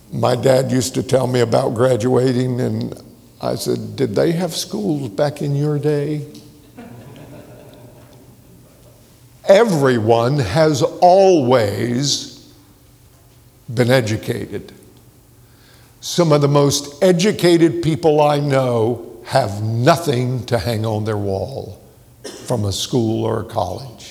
My dad used to tell me about graduating, and I said, did they have schools back in your day? Everyone has always been educated. Some of the most educated people I know have nothing to hang on their wall from a school or a college.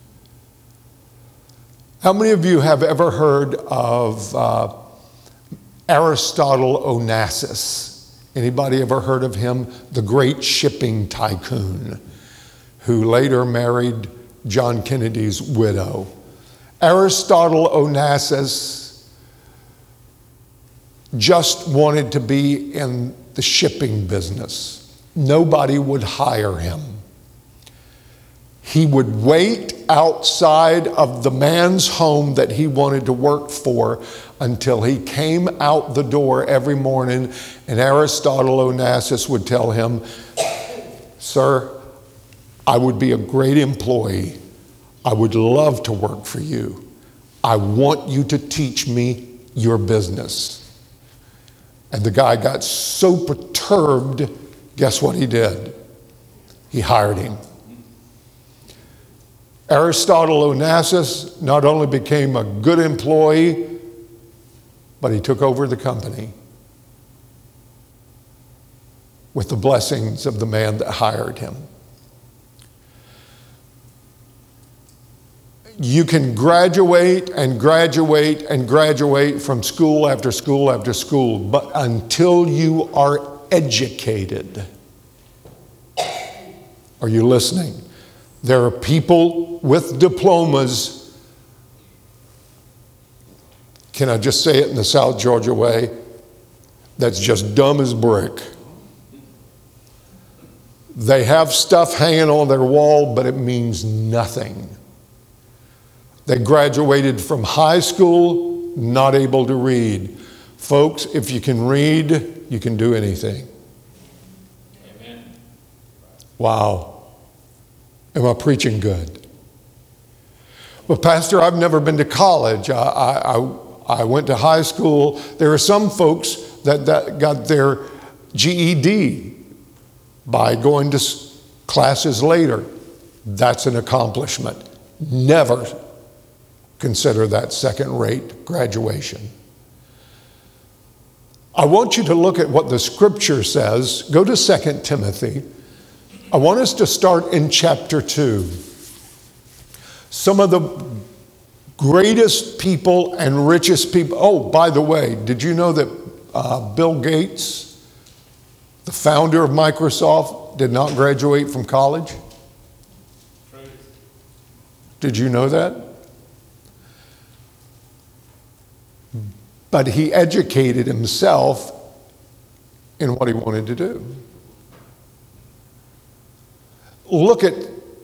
How many of you have ever heard of Aristotle Onassis? Anybody ever heard of him? The great shipping tycoon who later married John Kennedy's widow. Aristotle Onassis just wanted to be in the shipping business. Nobody would hire him. He would wait outside of the man's home that he wanted to work for until he came out the door every morning, and Aristotle Onassis would tell him, "Sir, I would be a great employee. I would love to work for you. I want you to teach me your business." And the guy got so perturbed, guess what he did? He hired him. Aristotle Onassis not only became a good employee, but he took over the company with the blessings of the man that hired him. You can graduate and graduate and graduate from school after school after school, but until you are educated, are you listening? There are people with diplomas, can I just say it in the South Georgia way, that's just dumb as brick. They have stuff hanging on their wall, but it means nothing. They graduated from high school, not able to read. Folks, if you can read, you can do anything. Amen. Wow. Am I preaching good? Well, Pastor, I've never been to college. I went to high school. There are some folks that got their GED by going to classes later. That's an accomplishment. Never consider that second-rate graduation. I want you to look at what the scripture says. Go to 2 Timothy. I want us to start in chapter 2. Some of the greatest people and richest people. Oh, by the way, did you know that Bill Gates, the founder of Microsoft, did not graduate from college? Did you know that? But he educated himself in what he wanted to do. Look at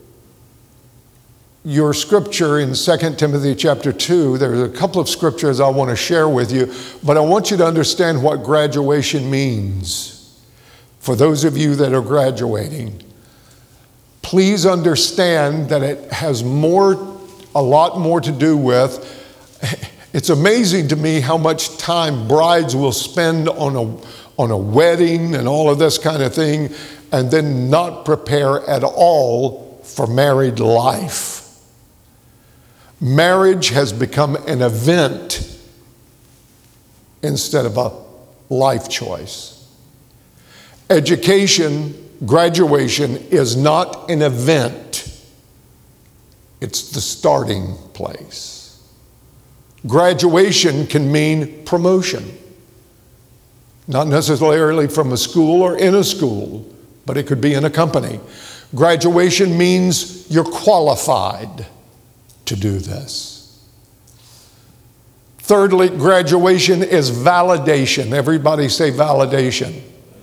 your scripture in 2 Timothy chapter 2. There's a couple of scriptures I want to share with you, but I want you to understand what graduation means. For those of you that are graduating, please understand that it has a lot more to do with. It's amazing to me how much time brides will spend on a wedding and all of this kind of thing, and then not prepare at all for married life. Marriage has become an event instead of a life choice. Education, graduation, is not an event. It's the starting place. Graduation can mean promotion. Not necessarily from a school or in a school, but it could be in a company. Graduation means you're qualified to do this. Thirdly, graduation is validation. Everybody say validation.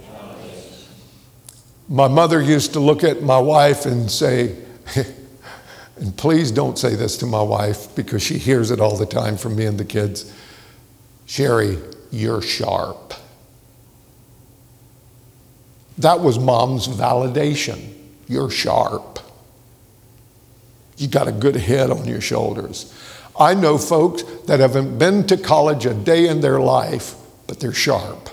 My mother used to look at my wife and say, and please don't say this to my wife because she hears it all the time from me and the kids, "Sherry, you're sharp." That was Mom's validation. You're sharp. You got a good head on your shoulders. I know folks that haven't been to college a day in their life but they're sharp.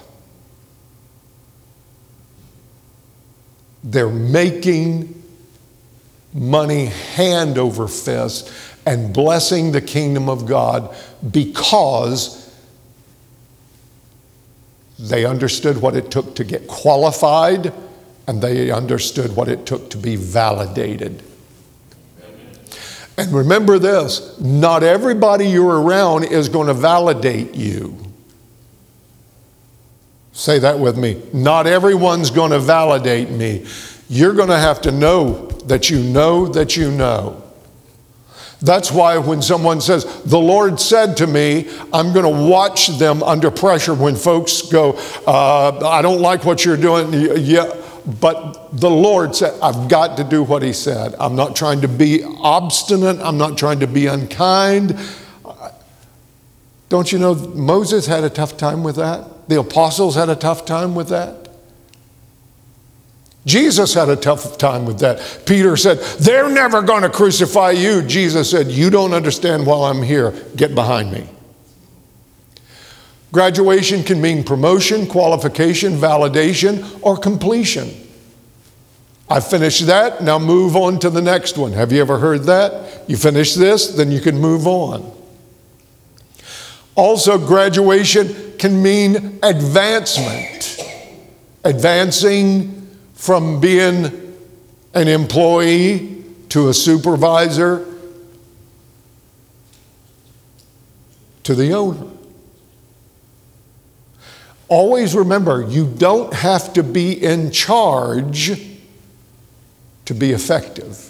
They're making money hand over fist and blessing the kingdom of God because they understood what it took to get qualified and they understood what it took to be validated. And remember this, not everybody you're around is going to validate you. Say that with me. Not everyone's going to validate me. You're going to have to know that you know that you know. That's why when someone says, the Lord said to me, I'm going to watch them under pressure when folks go, I don't like what you're doing. Yeah, but the Lord said, I've got to do what he said. I'm not trying to be obstinate. I'm not trying to be unkind. Don't you know Moses had a tough time with that? The apostles had a tough time with that. Jesus had a tough time with that. Peter said, they're never going to crucify you. Jesus said, you don't understand while I'm here. Get behind me. Graduation can mean promotion, qualification, validation, or completion. I finished that, now move on to the next one. Have you ever heard that? You finish this, then you can move on. Also, graduation can mean advancement. Advancing from being an employee to a supervisor to the owner. Always remember, you don't have to be in charge to be effective.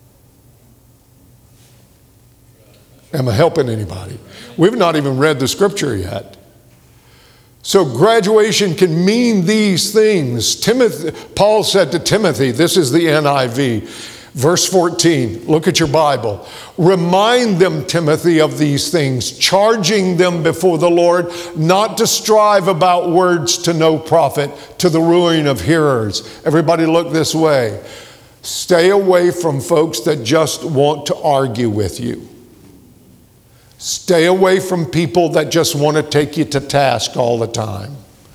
Am I helping anybody? We've not even read the scripture yet. So graduation can mean these things. Paul said to Timothy, this is the NIV, verse 14, look at your Bible. Remind them, Timothy, of these things, charging them before the Lord not to strive about words to no profit, to the ruin of hearers. Everybody look this way. Stay away from folks that just want to argue with you. Stay away from people that just want to take you to task all the time.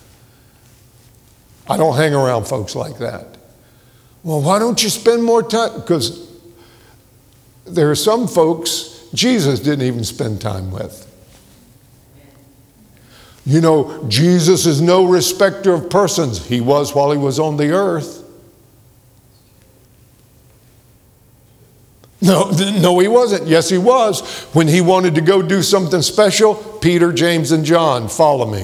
I don't hang around folks like that. Well, why don't you spend more time? Because there are some folks Jesus didn't even spend time with. You know, Jesus is no respecter of persons. He was while he was on the earth. No, he wasn't. Yes, he was. When he wanted to go do something special, Peter, James, and John, follow me.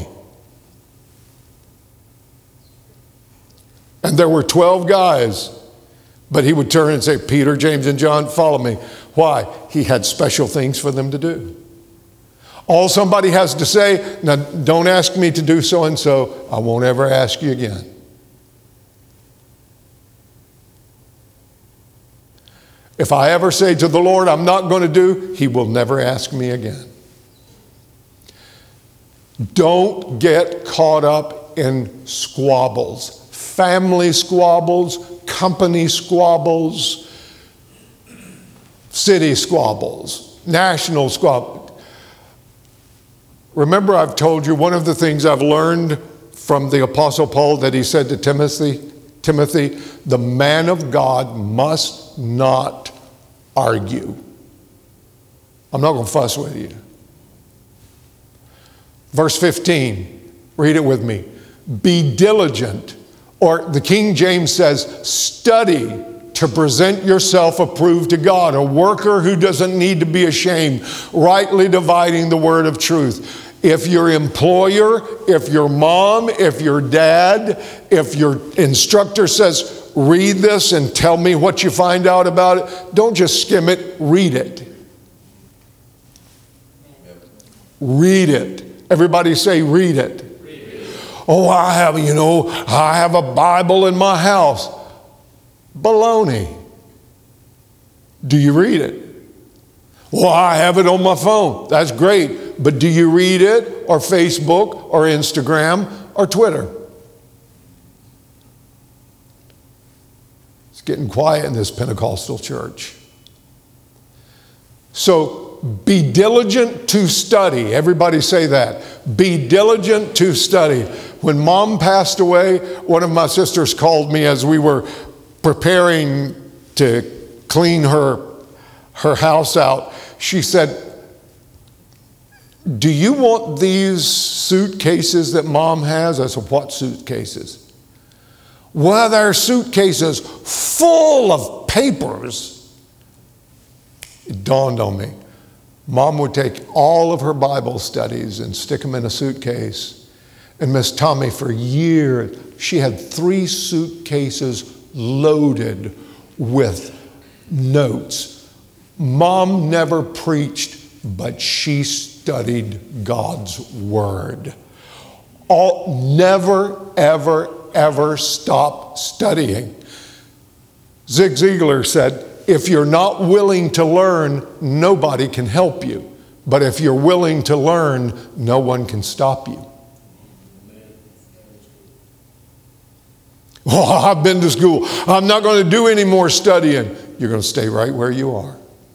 And there were 12 guys, but he would turn and say, Peter, James, and John, follow me. Why? He had special things for them to do. All somebody has to say, now don't ask me to do so and so, I won't ever ask you again. If I ever say to the Lord, I'm not going to do, he will never ask me again. Don't get caught up in squabbles, family squabbles, company squabbles, city squabbles, national squabbles. Remember, I've told you one of the things I've learned from the Apostle Paul that he said to Timothy, the man of God must not argue. I'm not going to fuss with you. Verse 15, read it with me. Be diligent, or the King James says, study to present yourself approved to God, a worker who doesn't need to be ashamed, rightly dividing the word of truth. If your employer, if your mom, if your dad, if your instructor says, read this and tell me what you find out about it, don't just skim it, read it. Read it. Everybody say, read it. Read it. Oh, I have a Bible in my house. Baloney. Do you read it? Well, I have it on my phone. That's great. But do you read it, or Facebook, or Instagram, or Twitter? It's getting quiet in this Pentecostal church. So be diligent to study. Everybody say that. Be diligent to study. When Mom passed away, one of my sisters called me as we were preparing to clean her house out. She said, "Do you want these suitcases that Mom has?" I said, "What suitcases?" "Well, they're suitcases full of papers." It dawned on me. Mom would take all of her Bible studies and stick them in a suitcase. And Miss Tommy, for years, she had 3 suitcases loaded with notes. Mom never preached, but she studied God's Word. Never, ever, ever stop studying. Zig Ziglar said, if you're not willing to learn, nobody can help you. But if you're willing to learn, no one can stop you. "Well, I've been to school. I'm not going to do any more studying." You're going to stay right where you are.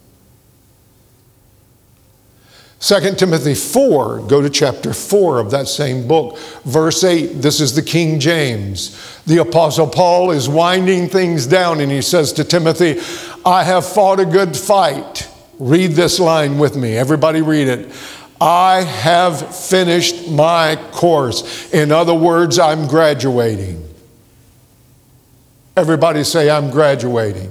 2 Timothy 4, go to chapter 4 of that same book. Verse 8, this is the King James. The Apostle Paul is winding things down and he says to Timothy, "I have fought a good fight." Read this line with me. Everybody read it. "I have finished my course." In other words, I'm graduating. Everybody say, "I'm graduating."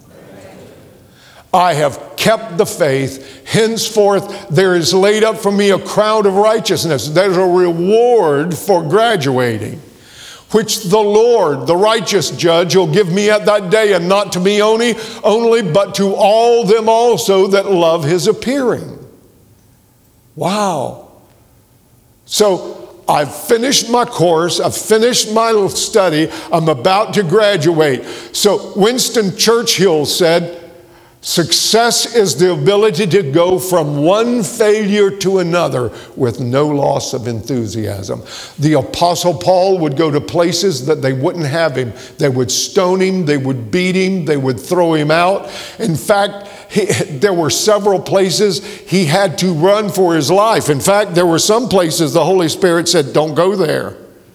"I have kept the faith. Henceforth, there is laid up for me a crown of righteousness." There's a reward for graduating, "which the Lord, the righteous judge, will give me at that day, and not to me only, but to all them also that love his appearing." Wow. So I've finished my course. I've finished my study. I'm about to graduate. So Winston Churchill said, success is the ability to go from one failure to another with no loss of enthusiasm. The Apostle Paul would go to places that they wouldn't have him. They would stone him, they would beat him, they would throw him out. In fact, there were several places he had to run for his life. In fact, there were some places the Holy Spirit said, "Don't go there."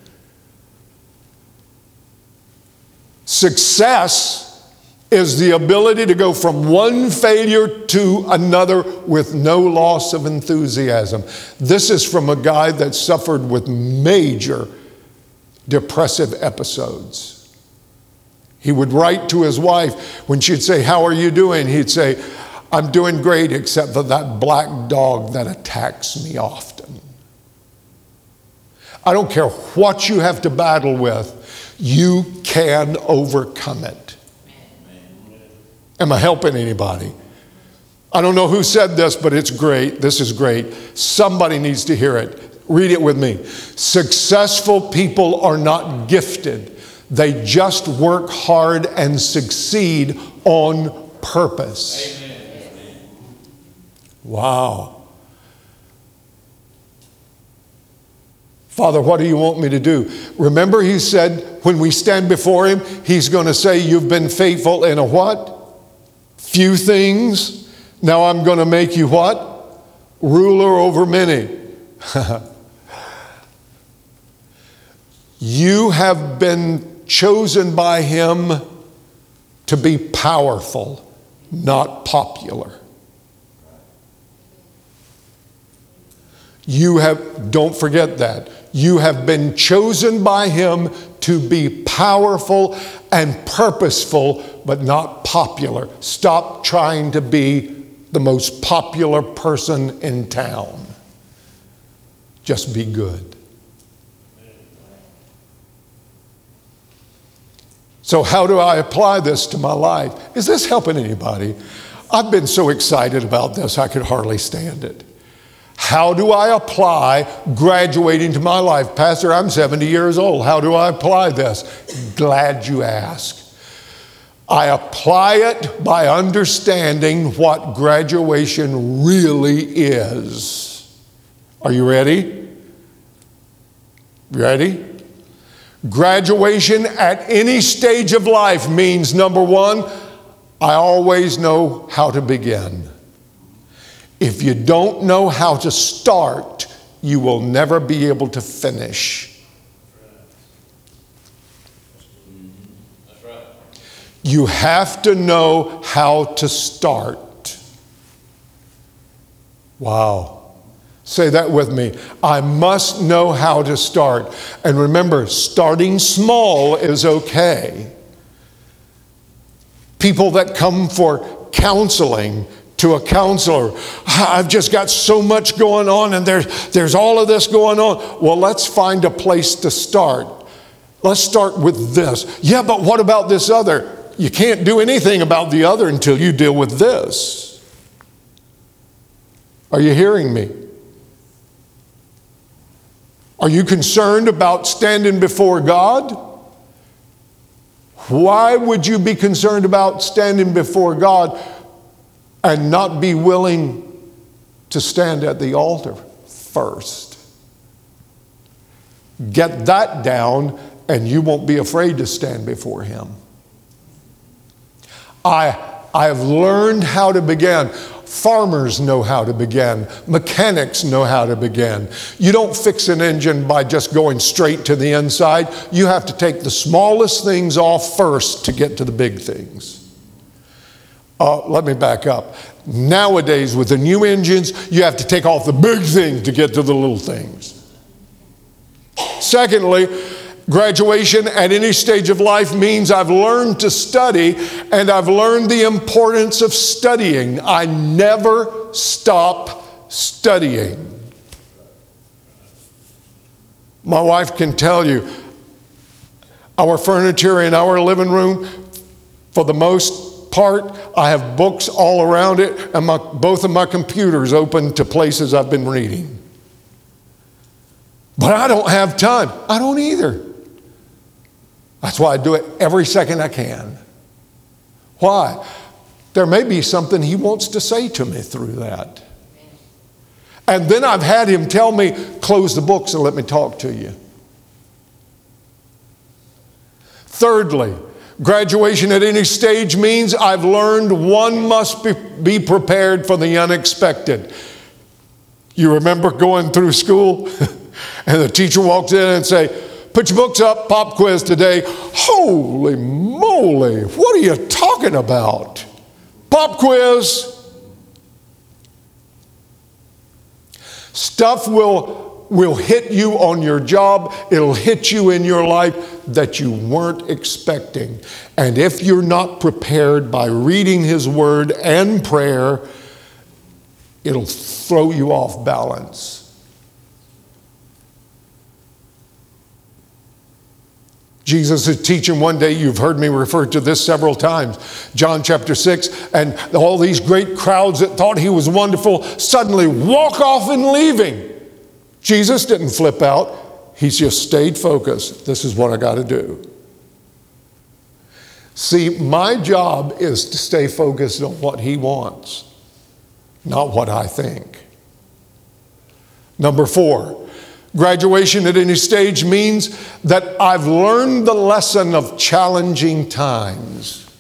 Success is the ability to go from one failure to another with no loss of enthusiasm. This is from a guy that suffered with major depressive episodes. He would write to his wife when she'd say, "How are you doing?" He'd say, "I'm doing great except for that black dog that attacks me often." I don't care what you have to battle with, you can overcome it. Am I helping anybody? I don't know who said this, but it's great. This is great. Somebody needs to hear it. Read it with me. Successful people are not gifted. They just work hard and succeed on purpose. Amen. Wow. Father, what do you want me to do? Remember, he said, when we stand before him, he's going to say, "You've been faithful in a what? Few things. Now I'm going to make you what? Ruler over many." You have been chosen by him to be powerful, not popular. Don't forget that. You have been chosen by him to be powerful and purposeful, but not popular. Stop trying to be the most popular person in town. Just be good. So how do I apply this to my life? Is this helping anybody? I've been so excited about this, I could hardly stand it. How do I apply graduating to my life? Pastor, I'm 70 years old. How do I apply this? Glad you asked. I apply it by understanding what graduation really is. Are you ready? Ready? Graduation at any stage of life means, number one, I always know how to begin. If you don't know how to start, you will never be able to finish. That's right. You have to know how to start. Wow. Say that with me. I must know how to start. And remember, starting small is okay. People that come for counseling to a counselor, I've just got so much going on and there's all of this going on. Well, let's find a place to start. Let's start with this. Yeah, but what about this other? You can't do anything about the other until you deal with this. Are you hearing me? Are you concerned about standing before God? Why would you be concerned about standing before God and not be willing to stand at the altar first? Get that down and you won't be afraid to stand before Him. I have learned how to begin. Farmers know how to begin. Mechanics know how to begin. You don't fix an engine by just going straight to the inside. You have to take the smallest things off first to get to the big things. Let me back up. Nowadays, with the new engines, you have to take off the big thing to get to the little things. Secondly, graduation at any stage of life means I've learned to study, and I've learned the importance of studying. I never stop studying. My wife can tell you, our furniture in our living room, for the most part, I have books all around it, and both of my computers open to places I've been reading. But I don't have time. I don't either. That's why I do it every second I can. Why? There may be something He wants to say to me through that. And then I've had Him tell me, close the books and let me talk to you. Thirdly, graduation at any stage means I've learned one must be prepared for the unexpected. You remember going through school and the teacher walks in and say, put your books up, pop quiz today. Holy moly, what are you talking about? Pop quiz. Stuff will hit you on your job. It'll hit you in your life that you weren't expecting. And if you're not prepared by reading His Word and prayer, it'll throw you off balance. Jesus is teaching one day, you've heard me refer to this several times, John chapter 6, and all these great crowds that thought He was wonderful suddenly walk off and leaving. Jesus didn't flip out. He just stayed focused. This is what I got to do. See, my job is to stay focused on what He wants, not what I think. Number 4. Graduation at any stage means that I've learned the lesson of challenging times.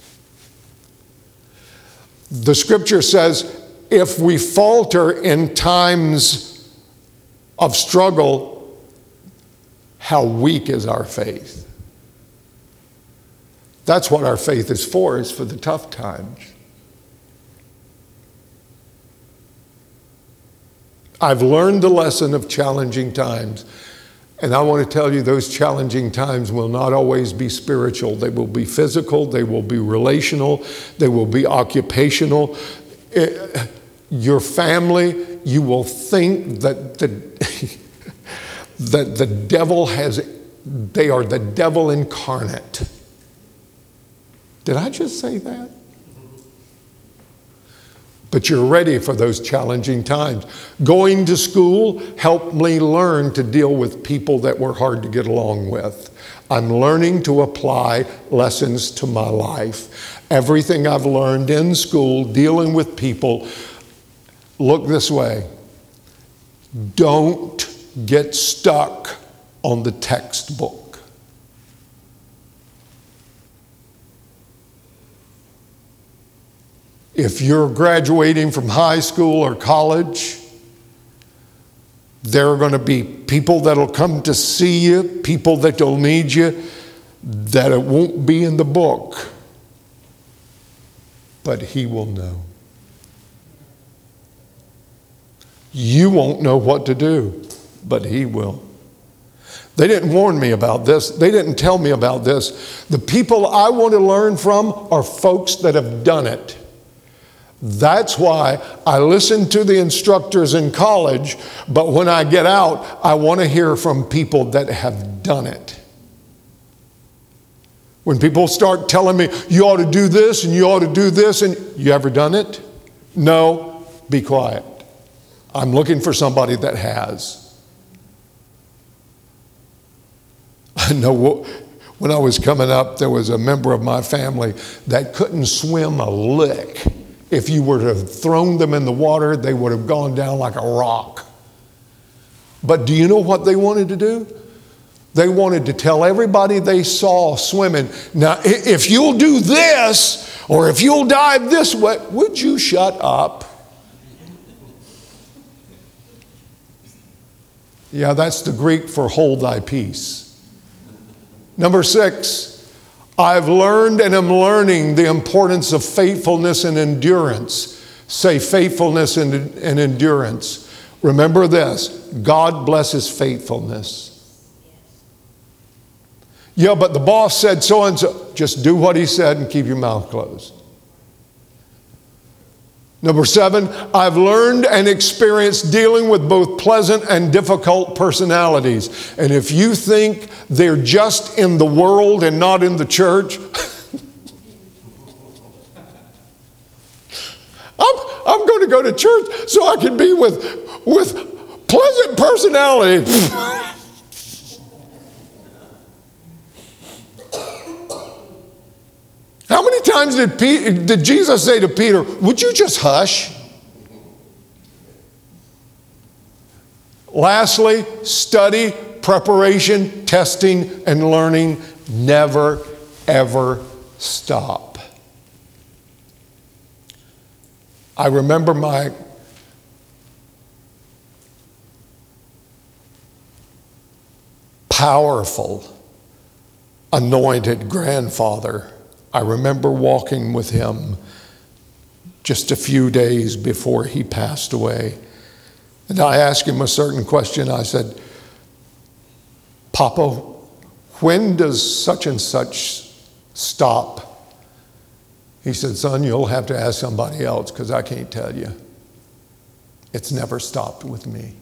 The scripture says, if we falter in times of struggle, how weak is our faith? That's what our faith is for the tough times. I've learned the lesson of challenging times. And I want to tell you, those challenging times will not always be spiritual. They will be physical. They will be relational. They will be occupational. Your family, you will think that the devil they are the devil incarnate. Did I just say that? But you're ready for those challenging times. Going to school helped me learn to deal with people that were hard to get along with. I'm learning to apply lessons to my life. Everything I've learned in school, dealing with people, look this way. Don't get stuck on the textbook. If you're graduating from high school or college, there are going to be people that'll come to see you, people that'll need you, that it won't be in the book, but He will know. You won't know what to do, but He will. They didn't warn me about this. They didn't tell me about this. The people I want to learn from are folks that have done it. That's why I listen to the instructors in college, but when I get out, I want to hear from people that have done it. When people start telling me, you ought to do this and you ought to do this, and you ever done it? No, be quiet. I'm looking for somebody that has. I know when I was coming up, there was a member of my family that couldn't swim a lick. If you were to have thrown them in the water, they would have gone down like a rock. But do you know what they wanted to do? They wanted to tell everybody they saw swimming, now, if you'll do this, or if you'll dive this way, would you shut up? Yeah, that's the Greek for hold thy peace. Number 6, I've learned and am learning the importance of faithfulness and endurance. Say faithfulness and endurance. Remember this, God blesses faithfulness. Yeah, but the boss said so and so. Just do what he said and keep your mouth closed. Number 7, I've learned and experienced dealing with both pleasant and difficult personalities. And if you think they're just in the world and not in the church, I'm going to go to church so I can be with pleasant personalities. How many times did Jesus say to Peter, would you just hush? Lastly, study, preparation, testing, and learning never, ever stop. I remember my powerful, anointed grandfather. I remember walking with him just a few days before he passed away. And I asked him a certain question. I said, Papa, when does such and such stop? He said, son, you'll have to ask somebody else because I can't tell you. It's never stopped with me.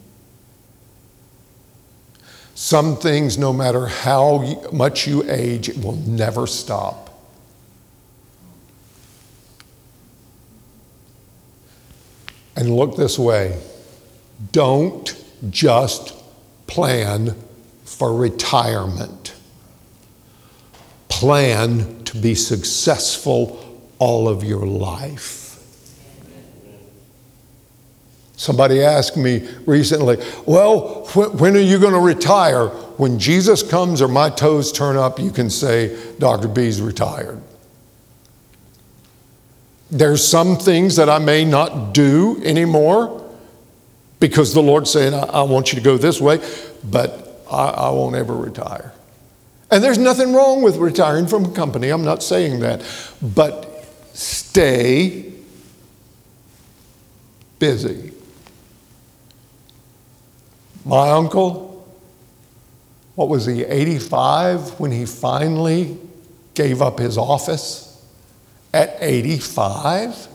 Some things, no matter how much you age, it will never stop. And look this way, don't just plan for retirement. Plan to be successful all of your life. Somebody asked me recently, well, when are you going to retire? When Jesus comes or my toes turn up, you can say, Dr. B's retired. There's some things that I may not do anymore because the Lord's saying, I want you to go this way, but I won't ever retire. And there's nothing wrong with retiring from a company. I'm not saying that. But stay busy. My uncle, what was he, 85 when he finally gave up his office? At 85?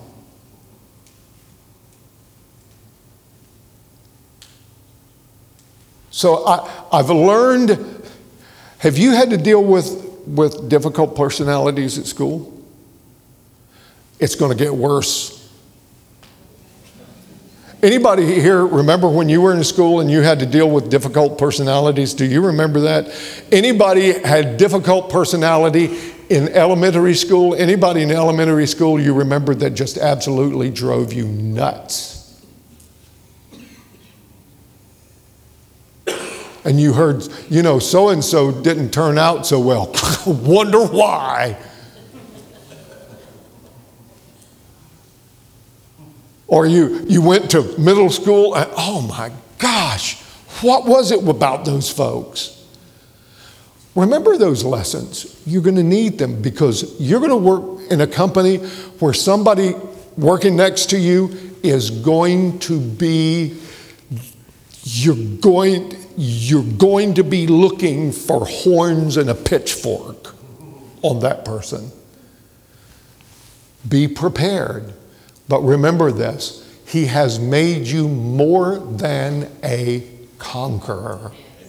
So I've learned, have you had to deal with difficult personalities at school? It's going to get worse. Anybody here remember when you were in school and you had to deal with difficult personalities? Do you remember that? Anybody had difficult personality in elementary school? Anybody in elementary school you remember that just absolutely drove you nuts? And you heard, so-and-so didn't turn out so well. Wonder why. Or you went to middle school and, oh my gosh, what was it about those folks? Remember those lessons. You're going to need them because you're going to work in a company where somebody working next to you is going to be, you're going to be looking for horns and a pitchfork on that person. Be prepared. But remember this, he has made you more than a conqueror.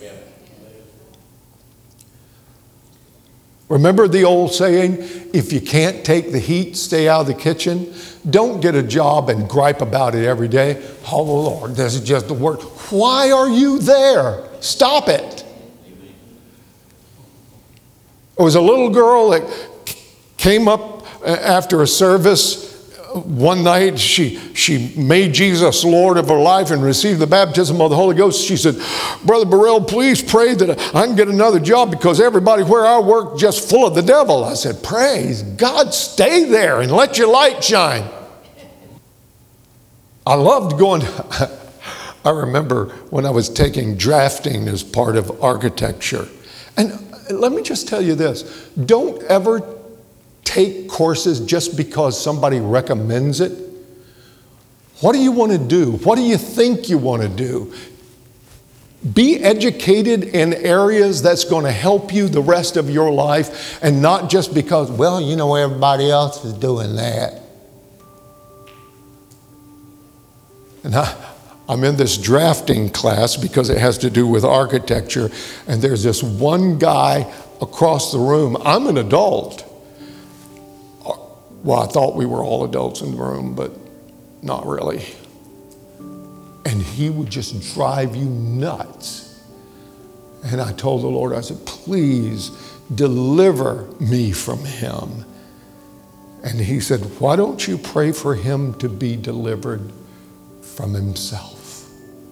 Remember the old saying, if you can't take the heat, stay out of the kitchen? Don't get a job and gripe about it every day. Oh, Lord, this is just the work. Why are you there? Stop it. There was a little girl that came up after a service one night. She made Jesus Lord of her life and received the baptism of the Holy Ghost. She said, Brother Burrell, please pray that I can get another job because everybody where I work just full of the devil. I said, praise God, stay there and let your light shine. I loved going. I remember when I was taking drafting as part of architecture. And let me just tell you this. Don't ever take courses just because somebody recommends it. What do you want to do? What do you think you want to do? Be educated in areas that's going to help you the rest of your life and not just because, well, you know, everybody else is doing that. And I'm in this drafting class because it has to do with architecture, and there's this one guy across the room. I'm an adult. Well, I thought we were all adults in the room, but not really. And he would just drive you nuts. And I told the Lord, I said, please deliver me from him. And he said, why don't you pray for him to be delivered from himself?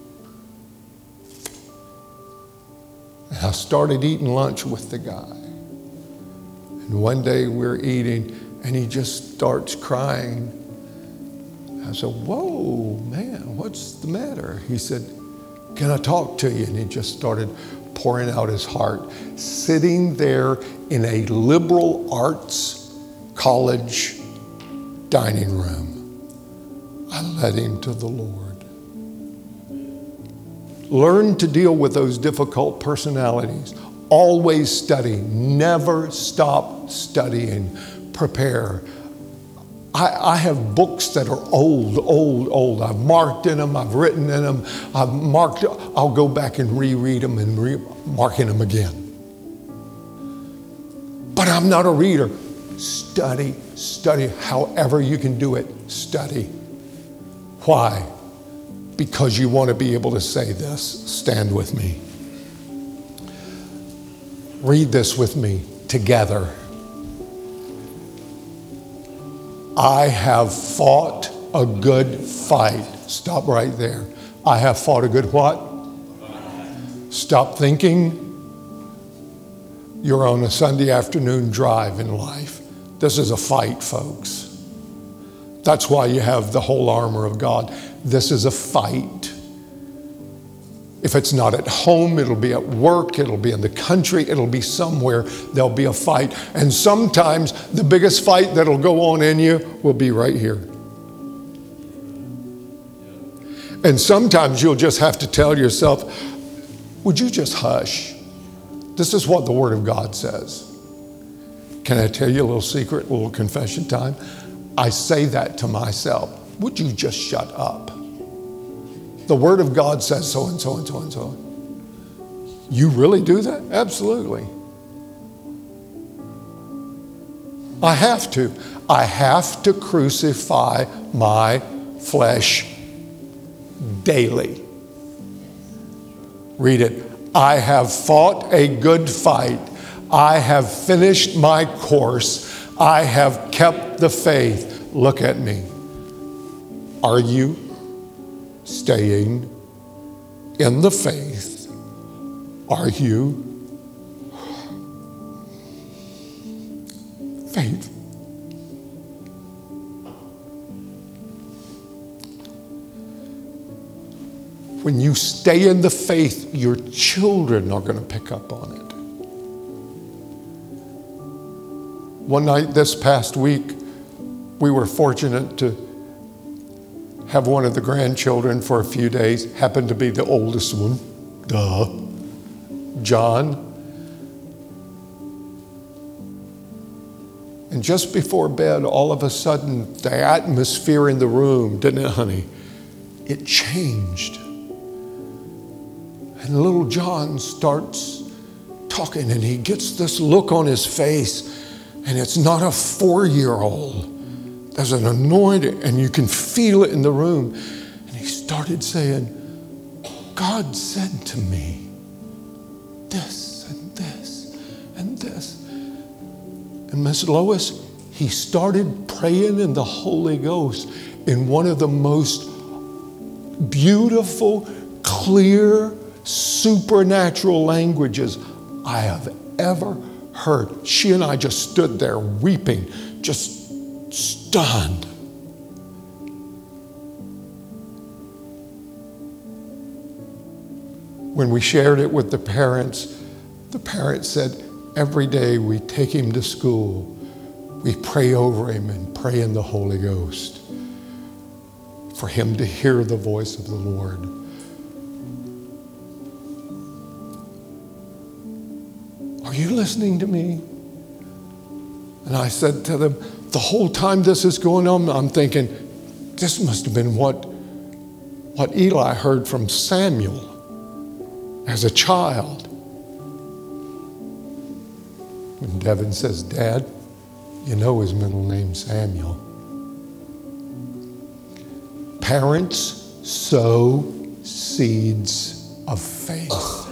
And I started eating lunch with the guy. And one day we're eating, and he just starts crying. I said, whoa, man, what's the matter? He said, can I talk to you? And he just started pouring out his heart. Sitting there in a liberal arts college dining room, I led him to the Lord. Learn to deal with those difficult personalities. Always study. Never stop studying. Prepare. I have books that are old. I've marked in them. I've written in them. I'll go back and reread them and mark in them again. But I'm not a reader. Study. However you can do it, study. Why? Because you want to be able to say this. Stand with me. Read this with me together. I have fought a good fight. Stop right there. I have fought a good what? Stop thinking you're on a Sunday afternoon drive in life. This is a fight, folks. That's why you have the whole armor of God. This is a fight. If it's not at home, it'll be at work, it'll be in the country, it'll be somewhere, there'll be a fight. And sometimes the biggest fight that'll go on in you will be right here. And sometimes you'll just have to tell yourself, would you just hush? This is what the Word of God says. Can I tell you a little secret, a little confession time? I say that to myself. Would you just shut up? The Word of God says so and so and so and so. You really do that? Absolutely. I have to. I have to crucify my flesh daily. Read it. I have fought a good fight. I have finished my course. I have kept the faith. Look at me. Are you staying in the faith? Are you faithful? When you stay in the faith, your children are going to pick up on it. One night this past week, we were fortunate to have one of the grandchildren for a few days, happened to be the oldest one, John. And just before bed, all of a sudden, the atmosphere in the room, didn't it, honey? It changed. And little John starts talking, and he gets this look on his face, and it's not a 4-year-old. There's an anointing, and you can feel it in the room. And he started saying, God said to me this and this and this. And Miss Lois, he started praying in the Holy Ghost in one of the most beautiful, clear, supernatural languages I have ever heard. She and I just stood there weeping, just stunned. When we shared it with the parents said, every day we take him to school, we pray over him and pray in the Holy Ghost for him to hear the voice of the Lord. Are you listening to me? And I said to them, the whole time this is going on, I'm thinking, this must have been what Eli heard from Samuel as a child. When Devin says, Dad, you know his middle name's Samuel. Parents sow seeds of faith.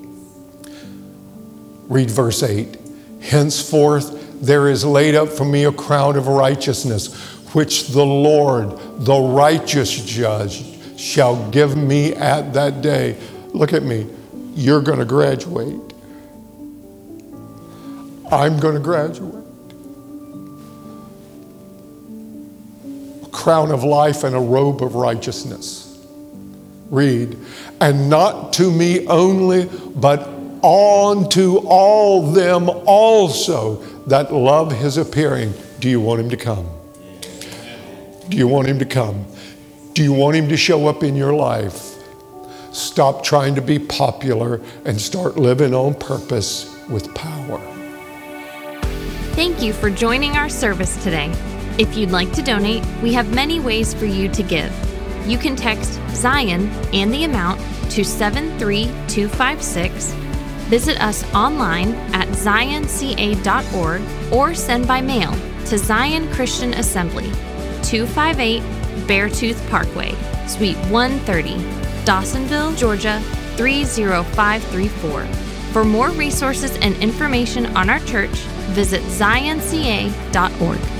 Read verse 8. Henceforth there is laid up for me a crown of righteousness, which the Lord, the righteous judge, shall give me at that day. Look at me. You're going to graduate. I'm going to graduate. A crown of life and a robe of righteousness. Read. And not to me only, but on to all them also that love his appearing. Do you want him to come? Do you want him to come? Do you want him to show up in your life? Stop trying to be popular and start living on purpose with power. Thank you for joining our service today. If you'd like to donate, we have many ways for you to give. You can text Zion and the amount to 73256. Visit us online at zionca.org or send by mail to Zion Christian Assembly, 258 Beartooth Parkway, Suite 130, Dawsonville, Georgia 30534. For more resources and information on our church, visit zionca.org.